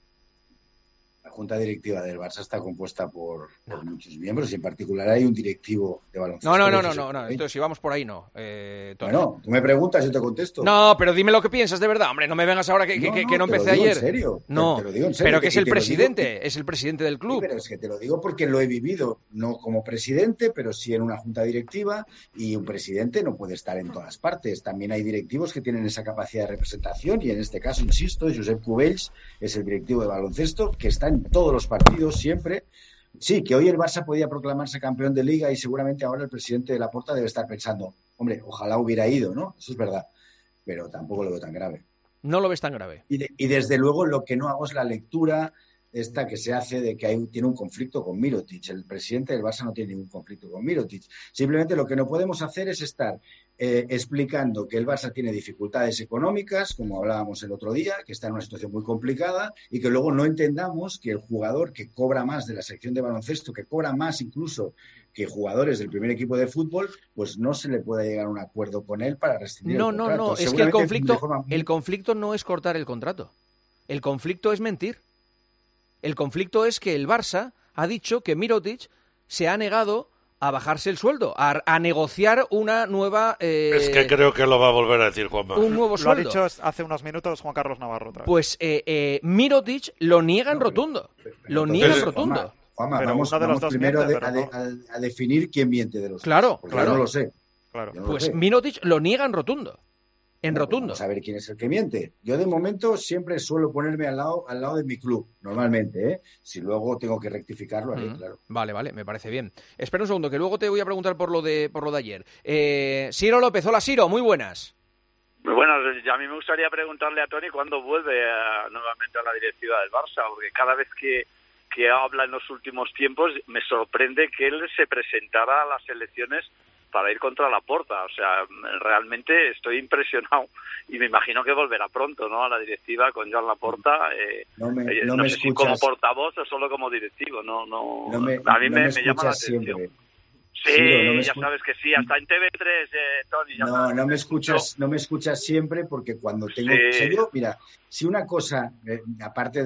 La junta directiva del Barça está compuesta por muchos miembros y en particular hay un directivo de baloncesto. No. Entonces, si vamos por ahí, no. Bueno, tú me preguntas, yo te contesto. No, pero dime lo que piensas de verdad. Hombre, no me vengas ahora que no empecé ayer. En serio. No, te lo digo en serio. Pero que es el presidente, es el presidente del club. Sí, pero es que te lo digo porque lo he vivido, no como presidente, pero sí en una junta directiva, y un presidente no puede estar en todas partes. También hay directivos que tienen esa capacidad de representación y en este caso, insisto, Josep Cubells es el directivo de baloncesto que está en todos los partidos siempre. Sí, que hoy el Barça podía proclamarse campeón de Liga y seguramente ahora el presidente de Laporta debe estar pensando, hombre, ojalá hubiera ido, ¿no? Eso es verdad, pero tampoco lo veo tan grave. No lo ves tan grave. Y desde luego lo que no hago es la lectura esta que se hace de que tiene un conflicto con Mirotic. El presidente del Barça no tiene ningún conflicto con Mirotic. Simplemente lo que no podemos hacer es estar explicando que el Barça tiene dificultades económicas, como hablábamos el otro día, que está en una situación muy complicada, y que luego no entendamos que el jugador que cobra más de la sección de baloncesto, que cobra más incluso que jugadores del primer equipo de fútbol, pues no se le puede llegar a un acuerdo con él para rescindir el contrato. No, es que el conflicto no es cortar el contrato. El conflicto es mentir. El conflicto es que el Barça ha dicho que Mirotic se ha negado a bajarse el sueldo, a negociar una nueva... Es que creo que lo va a volver a decir Juanma. Un nuevo sueldo. Lo ha dicho hace unos minutos Juan Carlos Navarro otra vez. Pues Mirotic lo niega en rotundo. Lo niega en rotundo. Juanma, vamos primero a definir quién miente de los Claro, porque yo no lo sé. Claro. Pues Mirotic lo niega en rotundo. Vamos a ver quién es el que miente. Yo de momento siempre suelo ponerme al lado de mi club, normalmente, ¿eh? Si luego tengo que rectificarlo, ahí, claro. Vale, me parece bien. Espera un segundo, que luego te voy a preguntar por lo de ayer. Ciro López, hola Ciro, muy buenas. Muy buenas, a mí me gustaría preguntarle a Tony cuándo vuelve nuevamente a la directiva del Barça, porque cada vez que habla en los últimos tiempos me sorprende que él se presentara a las elecciones para ir contra Laporta. O sea, realmente estoy impresionado y me imagino que volverá pronto, ¿no?, a la directiva con Joan Laporta. No sé si como portavoz o solo como directivo. A mí me llama la atención. Siempre. Sí, ya sabes que sí, hasta en TV3, Tony. No me escuchas siempre porque cuando tengo... Mira, si una cosa, aparte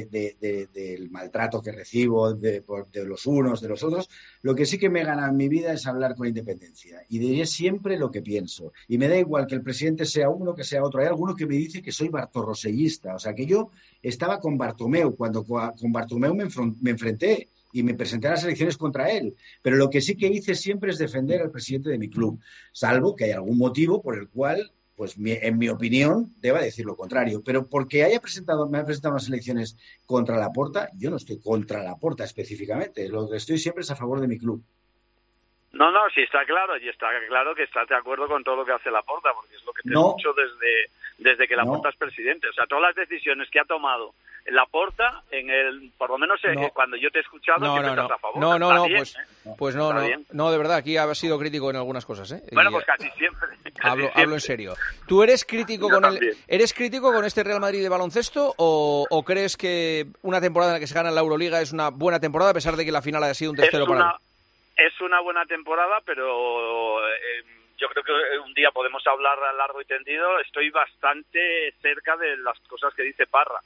del maltrato que recibo de los unos, de los otros, lo que sí que me gana en mi vida es hablar con independencia. Y diré siempre lo que pienso. Y me da igual que el presidente sea uno, que sea otro. Hay alguno que me dice que soy bartorrosellista. O sea, que yo estaba con Bartomeu. Cuando con Bartomeu me enfrenté. y me presenté a las elecciones contra él. Pero lo que sí que hice siempre es defender al presidente de mi club, salvo que hay algún motivo por el cual, pues en mi opinión, deba decir lo contrario. Pero porque me haya presentado unas elecciones contra Laporta, yo no estoy contra Laporta específicamente. Lo que estoy siempre es a favor de mi club. No, sí está claro, y está claro que estás de acuerdo con todo lo que hace Laporta, porque es lo que te he dicho desde que Laporta es presidente. O sea, todas las decisiones que ha tomado Laporta, por lo menos cuando yo te he escuchado, siempre estás a favor. No, de verdad, aquí ha sido crítico en algunas cosas, ¿eh? Bueno, pues casi siempre. Hablo en serio. ¿Tú eres crítico eres crítico con este Real Madrid de baloncesto o crees que una temporada en la que se gana la Euroliga es una buena temporada a pesar de que la final haya sido un tercero para él? Es una buena temporada, pero yo creo que un día podemos hablar a largo y tendido. Estoy bastante cerca de las cosas que dice Parra.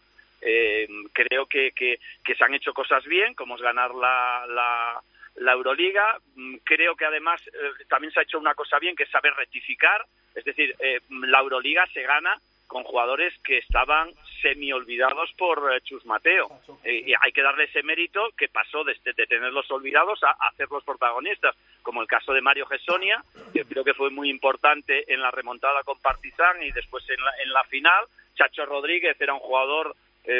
Creo que se han hecho cosas bien, como es ganar la Euroliga. Creo que además también se ha hecho una cosa bien, que es saber rectificar. Es decir, la Euroliga se gana con jugadores que estaban semi-olvidados por Chus Mateo. Y hay que darle ese mérito que pasó de tenerlos olvidados a hacerlos protagonistas, como el caso de Mario Gessonia, que creo que fue muy importante en la remontada con Partizan y después en la final. Chacho Rodríguez era un jugador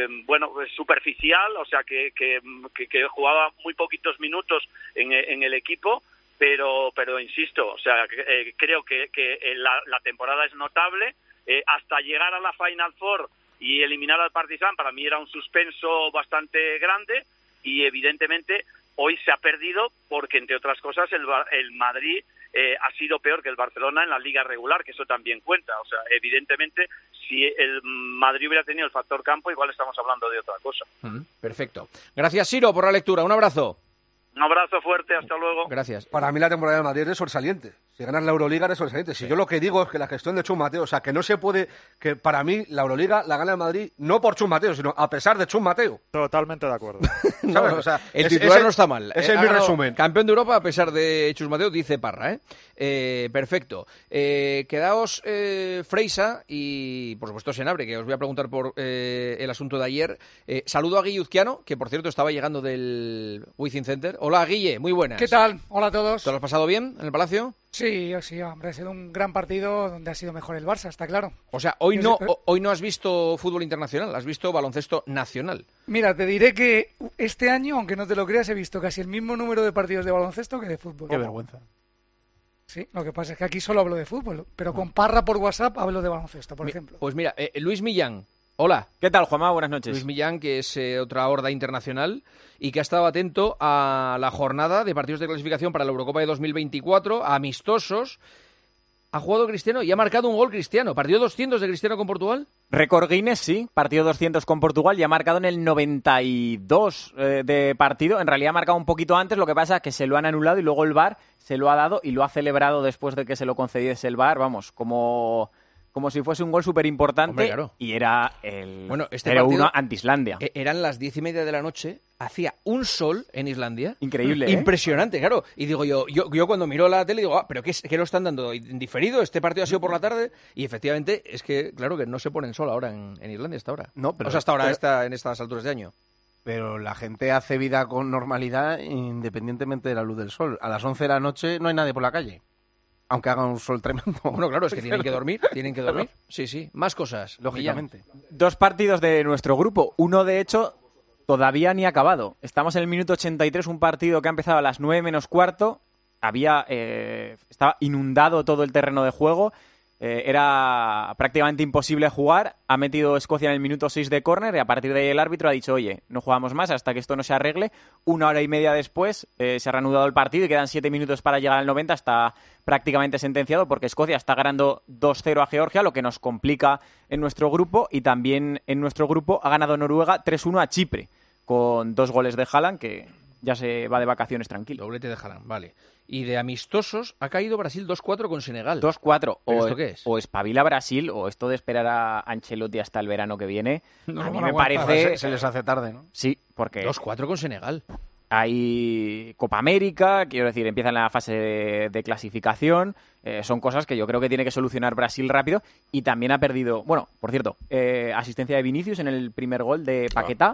superficial, o sea que jugaba muy poquitos minutos en el equipo, pero insisto, o sea, creo que la temporada es notable. Hasta llegar a la Final Four y eliminar al Partizan, para mí era un suspenso bastante grande, y evidentemente hoy se ha perdido porque, entre otras cosas, el Madrid ha sido peor que el Barcelona en la liga regular, que eso también cuenta. O sea, evidentemente, si el Madrid hubiera tenido el factor campo, igual estamos hablando de otra cosa. Perfecto. Gracias, Siro, por la lectura. Un abrazo. Un abrazo fuerte, hasta luego. Gracias. Para mí la temporada del Madrid es sobresaliente. Si ganas la Euroliga eres sobresaliente. Si yo lo que digo es que la gestión de Chus Mateo, o sea, que no se puede, que para mí la Euroliga la gana el Madrid no por Chus Mateo, sino a pesar de Chus Mateo. Totalmente de acuerdo. O sea, el titular no está mal. Ese es mi resumen. Campeón de Europa a pesar de Chus Mateo, dice Parra, perfecto. Quedaos Freisa y, por supuesto, Senabre, que os voy a preguntar por el asunto de ayer. Saludo a Guille Uzquiano, que, por cierto, estaba llegando del Wizzing Center. Hola, Guille, muy buenas. ¿Qué tal? Hola a todos. ¿Te lo has pasado bien en el Palacio? Sí, hombre, ha sido un gran partido donde ha sido mejor el Barça, está claro. O sea, hoy no has visto fútbol internacional, has visto baloncesto nacional. Mira, te diré que este año, aunque no te lo creas, he visto casi el mismo número de partidos de baloncesto que de fútbol. Qué vergüenza. Sí, lo que pasa es que aquí solo hablo de fútbol, pero con Parra por WhatsApp hablo de baloncesto, por ejemplo. Pues mira, Luis Millán. Hola. ¿Qué tal, Juanma? Buenas noches. Luis Millán, que es otra horda internacional y que ha estado atento a la jornada de partidos de clasificación para la Eurocopa de 2024, amistosos. Ha jugado Cristiano y ha marcado un gol Cristiano. ¿Partido 200 de Cristiano con Portugal? Récord Guinness, sí. Partido 200 con Portugal y ha marcado en el 92 de partido. En realidad ha marcado un poquito antes, lo que pasa es que se lo han anulado y luego el VAR se lo ha dado y lo ha celebrado después de que se lo concediese el VAR. Vamos, como si fuese un gol súper importante. Claro. Y era el 0-1 ante Islandia. Eran las 10:30 de la noche, hacía un sol en Islandia. Increíble, Impresionante, claro. Y digo yo cuando miro la tele digo, ¿pero qué lo están dando en diferido? Este partido ha sido por la tarde. Y efectivamente es que, claro, que no se pone el sol ahora en Islandia hasta ahora. No, pero hasta ahora en estas alturas de año. Pero la gente hace vida con normalidad independientemente de la luz del sol. A las 11 de la noche no hay nadie por la calle. Aunque haga un sol tremendo. Bueno, claro, es que tienen que dormir. Sí. Más cosas, lógicamente. Dos partidos de nuestro grupo. Uno, de hecho, todavía ni acabado. Estamos en el minuto 83, un partido que ha empezado a las 9 menos cuarto. Estaba inundado todo el terreno de juego. Era prácticamente imposible jugar. Ha metido Escocia en el minuto 6 de córner y a partir de ahí el árbitro ha dicho, oye, no jugamos más hasta que esto no se arregle. 1 hora y media después se ha reanudado el partido y quedan 7 minutos para llegar al 90. Está prácticamente sentenciado porque Escocia está ganando 2-0 a Georgia, lo que nos complica en nuestro grupo. Y también en nuestro grupo ha ganado Noruega 3-1 a Chipre con 2 goles de Haaland, que ya se va de vacaciones tranquilo. Doblete de Haaland, vale. Y de amistosos ha caído Brasil 2-4 con Senegal. 2-4. ¿Esto qué es? O espabila Brasil, o esto de esperar a Ancelotti hasta el verano que viene. No, a mí me parece... Se les hace tarde, ¿no? Sí, porque... 2-4 con Senegal. Hay Copa América, quiero decir, empieza en la fase de clasificación. Son cosas que yo creo que tiene que solucionar Brasil rápido. Y también ha perdido... Bueno, por cierto, asistencia de Vinicius en el primer gol de Paquetá.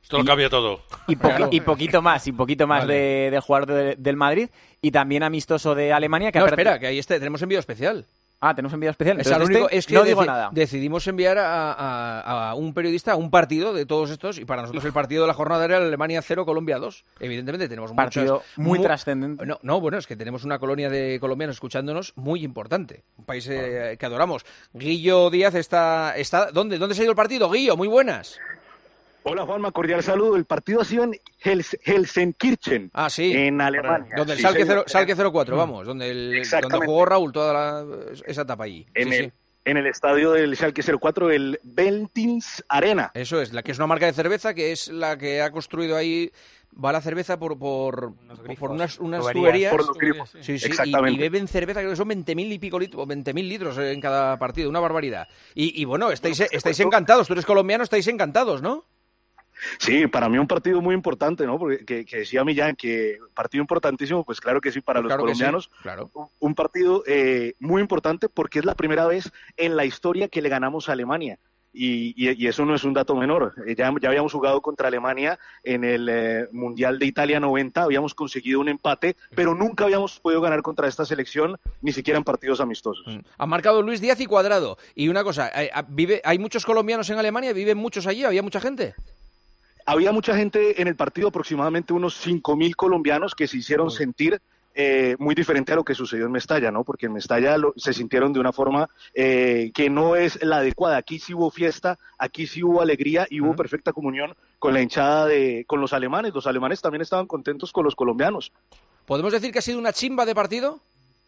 Esto lo cambia todo. Y poquito más vale. del jugador del Madrid. Y también amistoso de Alemania. Que espera, que ahí tenemos envío especial. Tenemos envío especial. Es que no digo nada. Decidimos enviar a un periodista a un partido de todos estos, y para nosotros el partido de la jornada era Alemania 0, Colombia 2. Evidentemente tenemos un partido muy trascendente. Bueno, es que tenemos una colonia de colombianos escuchándonos muy importante. Un país que adoramos. Guillo Díaz está ¿Dónde se ha ido el partido? Guillo, muy buenas. Hola Juanma, cordial saludo. El partido ha sido en Helsenkirchen, en Alemania. Donde el Schalke 04, vamos, donde jugó Raúl toda esa etapa allí. En el estadio del Schalke 04, el Veltins Arena. Eso es, que es una marca de cerveza, que es la que ha construido ahí. Va la cerveza por unas tuberías. Por los grifos. Sí, exactamente. Y beben cerveza, creo que son 20.000 y pico litros, 20.000 litros en cada partido, una barbaridad. Y bueno, estáis encantados, tú eres colombiano, estáis encantados, ¿no? Sí, para mí un partido muy importante, ¿no? Porque que decía Millán que partido importantísimo, pues claro que sí, para los colombianos. Sí, claro. Un partido muy importante porque es la primera vez en la historia que le ganamos a Alemania. Y eso no es un dato menor. Ya habíamos jugado contra Alemania en el Mundial de Italia 90, habíamos conseguido un empate, pero nunca habíamos podido ganar contra esta selección, ni siquiera en partidos amistosos. Han marcado Luis Díaz y Cuadrado. Y una cosa, ¿hay muchos colombianos en Alemania? ¿Viven muchos allí? ¿Había mucha gente? Había mucha gente en el partido, aproximadamente unos 5.000 colombianos que se hicieron sentir muy diferente a lo que sucedió en Mestalla, ¿no? Porque en Mestalla se sintieron de una forma que no es la adecuada. Aquí sí hubo fiesta, aquí sí hubo alegría y hubo perfecta comunión con la hinchada con los alemanes. Los alemanes también estaban contentos con los colombianos. ¿Podemos decir que ha sido una chimba de partido?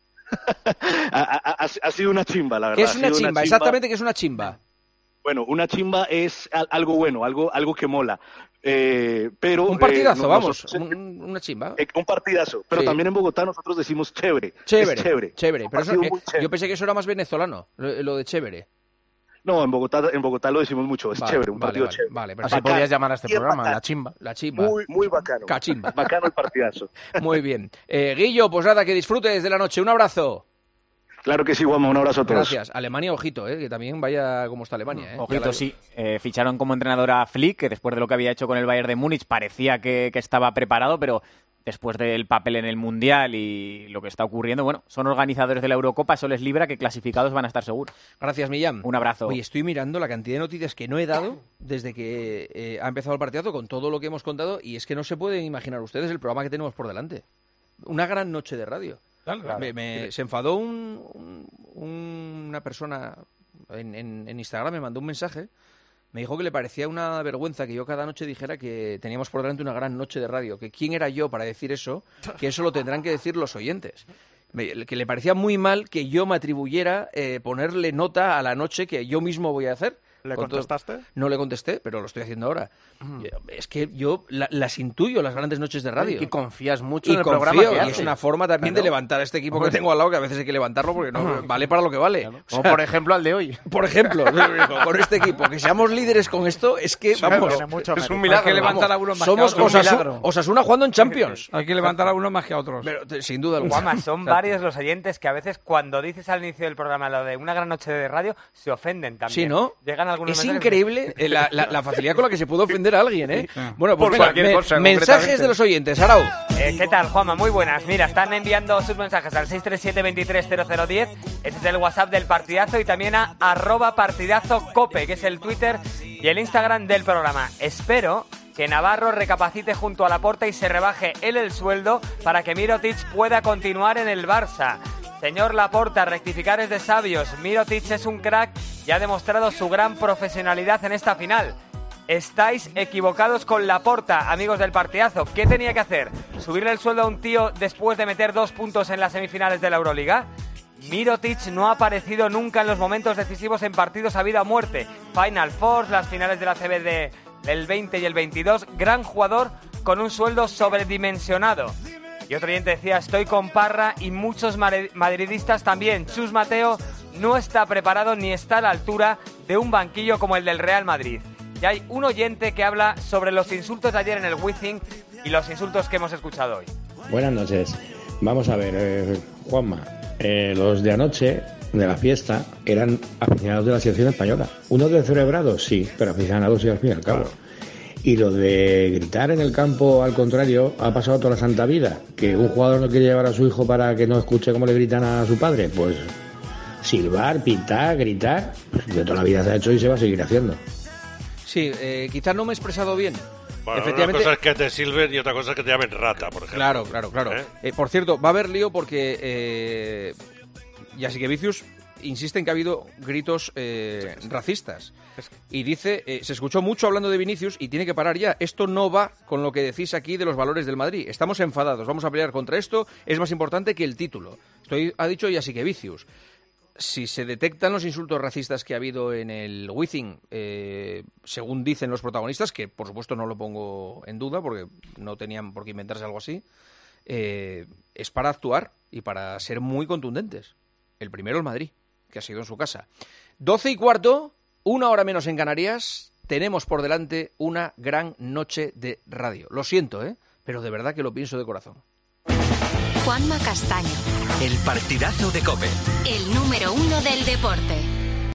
ha sido una chimba, la verdad. ¿Qué es una chimba? Exactamente, ¿qué es una chimba? Bueno, una chimba es algo bueno, algo que mola. Pero un partidazo, una chimba. Un partidazo, pero también en Bogotá nosotros decimos chévere. Chévere. Pero yo pensé que eso era más venezolano, lo de chévere. No, en Bogotá lo decimos mucho, es chévere, un partido chévere. Vale, así podrías llamar a este programa, bacano. La chimba. Muy bacano. Cachimba. Bacano el partidazo. Muy bien. Guillo, pues nada, que disfrutes de la noche. Un abrazo. Claro que sí, Juanma, un abrazo a todos. Gracias. Alemania, ojito, que también vaya como está Alemania. Ojito, sí. Ficharon como entrenador a Flick, que después de lo que había hecho con el Bayern de Múnich parecía que estaba preparado, pero después del papel en el Mundial y lo que está ocurriendo, bueno, son organizadores de la Eurocopa, eso les libra que clasificados van a estar seguros. Gracias, Millán. Un abrazo. Oye, estoy mirando la cantidad de noticias que no he dado desde que ha empezado el partidazo con todo lo que hemos contado, y es que no se pueden imaginar ustedes el programa que tenemos por delante. Una gran noche de radio. Claro. Se enfadó una persona en Instagram, me mandó un mensaje, me dijo que le parecía una vergüenza que yo cada noche dijera que teníamos por delante una gran noche de radio, que quién era yo para decir eso, que eso lo tendrán que decir los oyentes. Que le parecía muy mal que yo me atribuyera ponerle nota a la noche que yo mismo voy a hacer. ¿Le contestaste? No le contesté, pero lo estoy haciendo ahora. Es que yo las intuyo, las grandes noches de radio. Y confías mucho en el programa que haces. Y es una forma también de levantar a este equipo que tengo al lado, que a veces hay que levantarlo porque no vale para lo que vale. Claro. Como por ejemplo al de hoy. Por ejemplo, con este equipo. Que seamos líderes con esto es que, vamos, es un milagro. Hay que levantar a uno más Somos que a otros. Osasuna jugando en Champions. Hay que levantar a uno más que a otros. Pero, sin duda alguna. Juanma, son varios los oyentes que a veces cuando dices al inicio del programa lo de una gran noche de radio, se ofenden también. Sí, ¿no? Llegan algunos es mensajes increíble la facilidad con la que se puede ofender a alguien, ¿eh? Bueno, pues venga, mensajes de los oyentes, Arau. ¿Qué tal, Juanma? Muy buenas. Mira, están enviando sus mensajes al 637-230010. Ese es el WhatsApp del partidazo, y también a @partidazocope, que es el Twitter y el Instagram del programa. Espero que Navarro recapacite junto a Laporta y se rebaje él el sueldo para que Mirotic pueda continuar en el Barça. Señor Laporta, rectificar es de sabios. Mirotic es un crack y ha demostrado su gran profesionalidad en esta final. Estáis equivocados con Laporta, amigos del partidazo. ¿Qué tenía que hacer? ¿Subirle el sueldo a un tío después de meter 2 puntos en las semifinales de la Euroliga? Mirotic no ha aparecido nunca en los momentos decisivos en partidos a vida o muerte. Final Four, las finales de la CB del 20 y el 22. Gran jugador con un sueldo sobredimensionado. Y otro oyente decía, estoy con Parra y muchos madridistas también. Chus Mateo no está preparado ni está a la altura de un banquillo como el del Real Madrid. Y hay un oyente que habla sobre los insultos de ayer en el Wizzing y los insultos que hemos escuchado hoy. Buenas noches. Vamos a ver, Juanma. Los de anoche, de la fiesta, eran aficionados de la selección española. ¿Unos descerebrados? Sí, pero aficionados sí, al fin y al cabo. Y lo de gritar en el campo, al contrario, ha pasado toda la santa vida. Que un jugador no quiere llevar a su hijo para que no escuche cómo le gritan a su padre, pues silbar, pitar, gritar, pues de toda la vida se ha hecho y se va a seguir haciendo. Sí, quizás no me he expresado bien. Bueno, efectivamente, una cosa es que te silben y otra cosa es que te llamen rata, por ejemplo. Claro. Por cierto, va a haber lío porque Jasikevičius insiste en que ha habido gritos racistas. Y dice, se escuchó mucho hablando de Vinicius y tiene que parar ya. Esto no va con lo que decís aquí de los valores del Madrid. Estamos enfadados, vamos a pelear contra esto. Es más importante que el título. Ha dicho Jasikevičius. Si se detectan los insultos racistas que ha habido en el Wizzing, según dicen los protagonistas, que por supuesto no lo pongo en duda porque no tenían por qué inventarse algo así, es para actuar y para ser muy contundentes. El primero el Madrid, que ha sido en su casa. 12:15, 1 hora menos en Canarias, tenemos por delante una gran noche de radio. Lo siento, pero de verdad que lo pienso de corazón. Juanma Castaño. El partidazo de COPE. El número 1 del deporte.